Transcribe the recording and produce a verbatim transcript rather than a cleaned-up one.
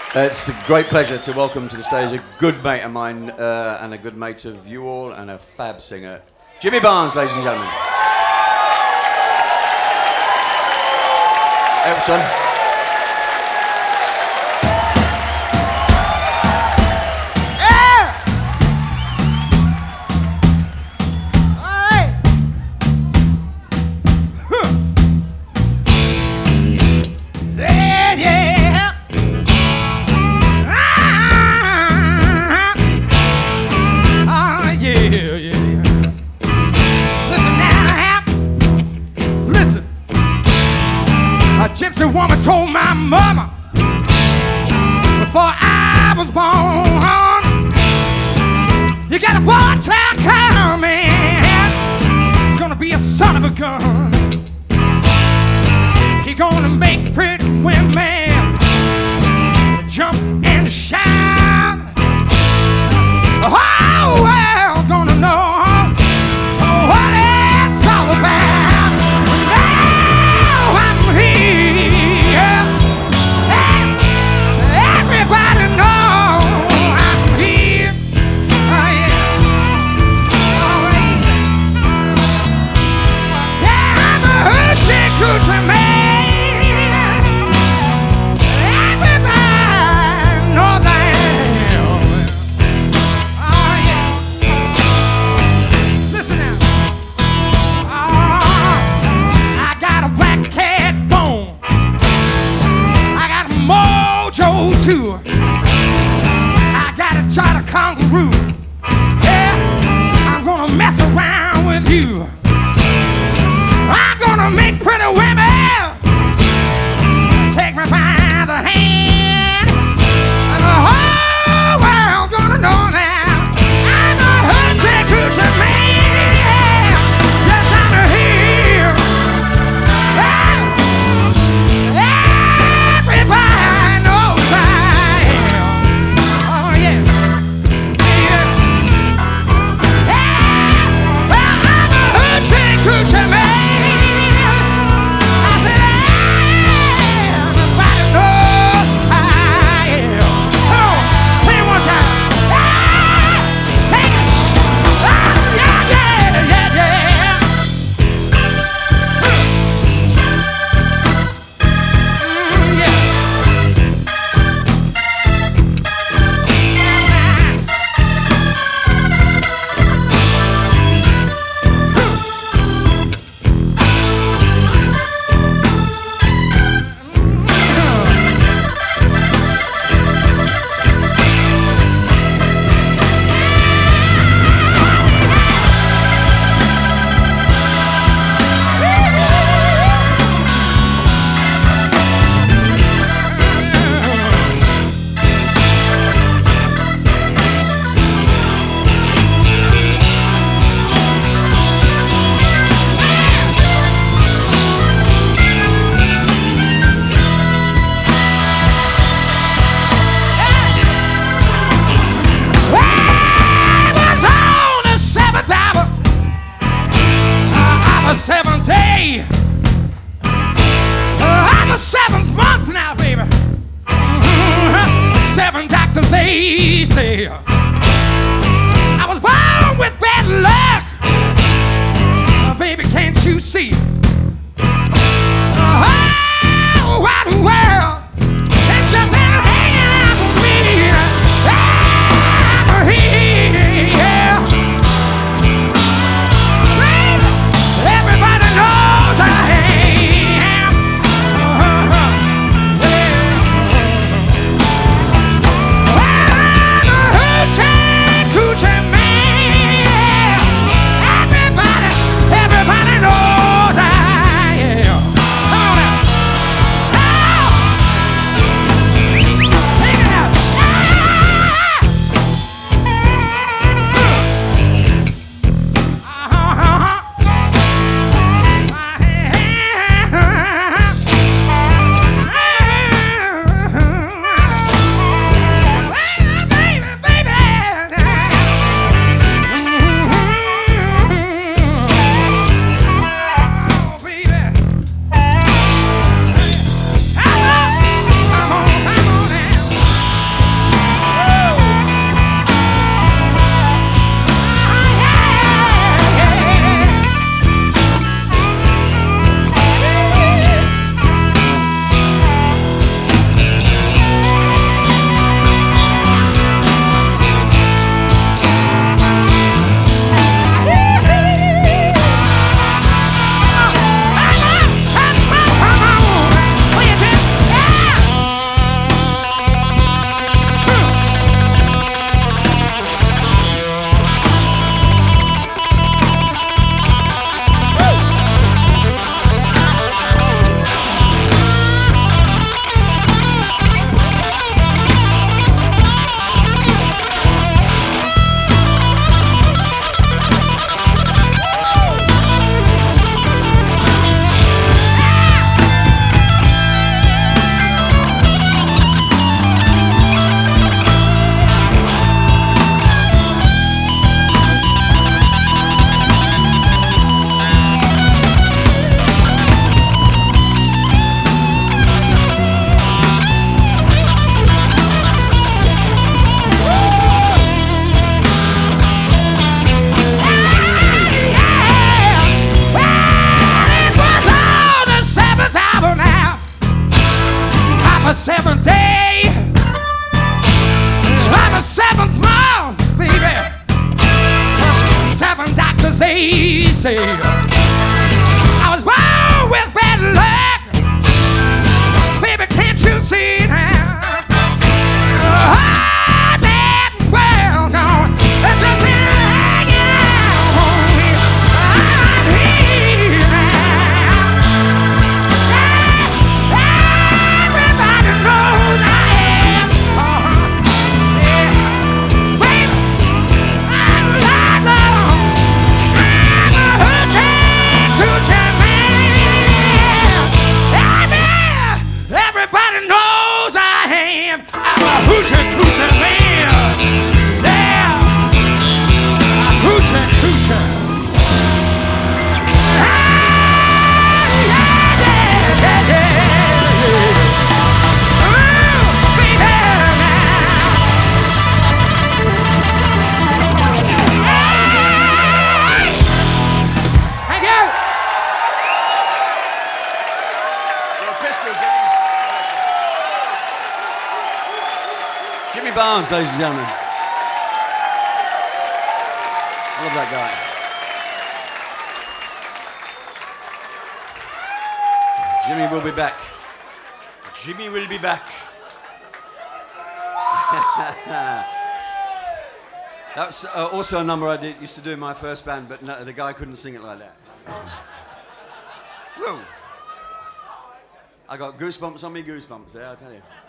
It's a great pleasure to welcome to the stage a good mate of mine uh, and a good mate of you all and a fab singer, Jimmy Barnes, ladies and gentlemen. Help, son. Gypsy woman told my mama before I was born, you got a boy child coming, he's gonna be a son of a gun. He gonna make pretty women jump and shout. Oh, well, gonna know what it's all about. Too. I gotta try to kangaroo. Yeah, I'm gonna mess around with you. I'm gonna make pretty women take me by the hand, and the whole world gonna know now I'm a hoochie coochie man. Yes, I'm a hero. Yeah. Everybody. Coochie man. Coochie man. easy. I was born with bad luck. Baby, can't you see now? Oh, that world gone. It's just been hanging on me. I'm here now. Yeah, everybody knows I am. Uh-huh. Yeah. Baby, I'm like love. I'm a hoochie coochie man. Yeah, everybody knows I am. I'm a hoochie coochie man. Yeah, a hoochie coochie. Ah, yeah, yeah, yeah, yeah, yeah. Oh, baby, now. Hey! Thank you. Jimmy Barnes, ladies and gentlemen. I love that guy. Jimmy will be back. Jimmy will be back. That's uh, also a number I did, used to do in my first band, but no, the guy couldn't sing it like that. Whoa! I got goosebumps on me goosebumps there, I'll tell you.